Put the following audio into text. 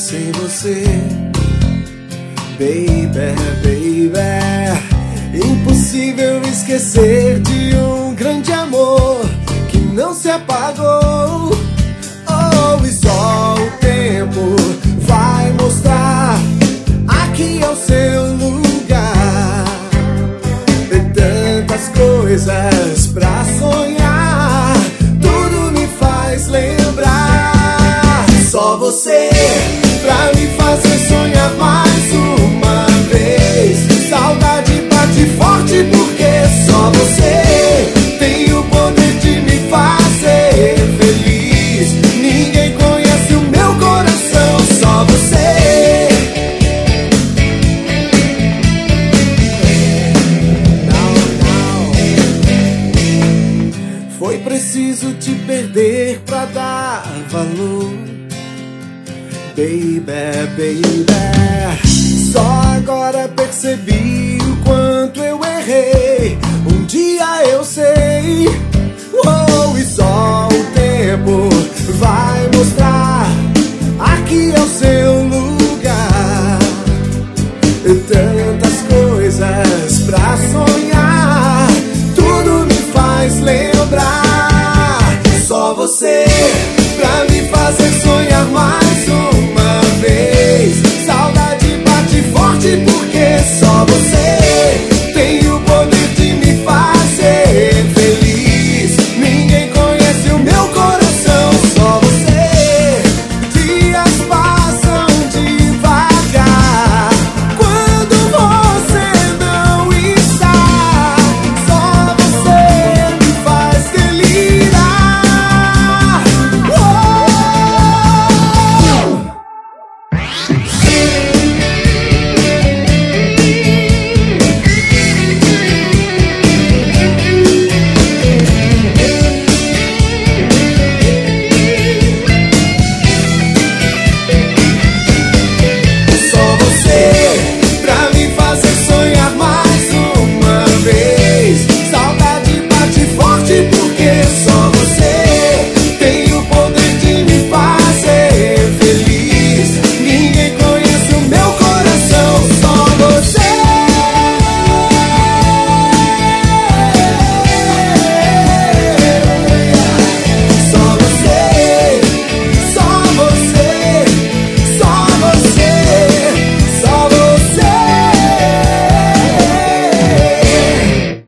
sem você. Baby, baby, impossível esquecer de um grande amor que não se apagou. Oh, e só o tempo vai mostrar aqui é o seu lugar. Tem tantas coisas pra sonhar, tudo me faz lembrar. Só você pra me fazer sonhar mais uma vez. Saudade bate forte porque só você tem o poder de me fazer feliz. Ninguém conhece o meu coração, só você. Foi preciso te perder pra dar valor. Baby, baby, só agora percebi o quanto eu errei. Um dia eu sei, oh, e só o tempo vai mostrar aqui é o seu lugar. Tantas coisas pra sonhar, tudo me faz lembrar. Só você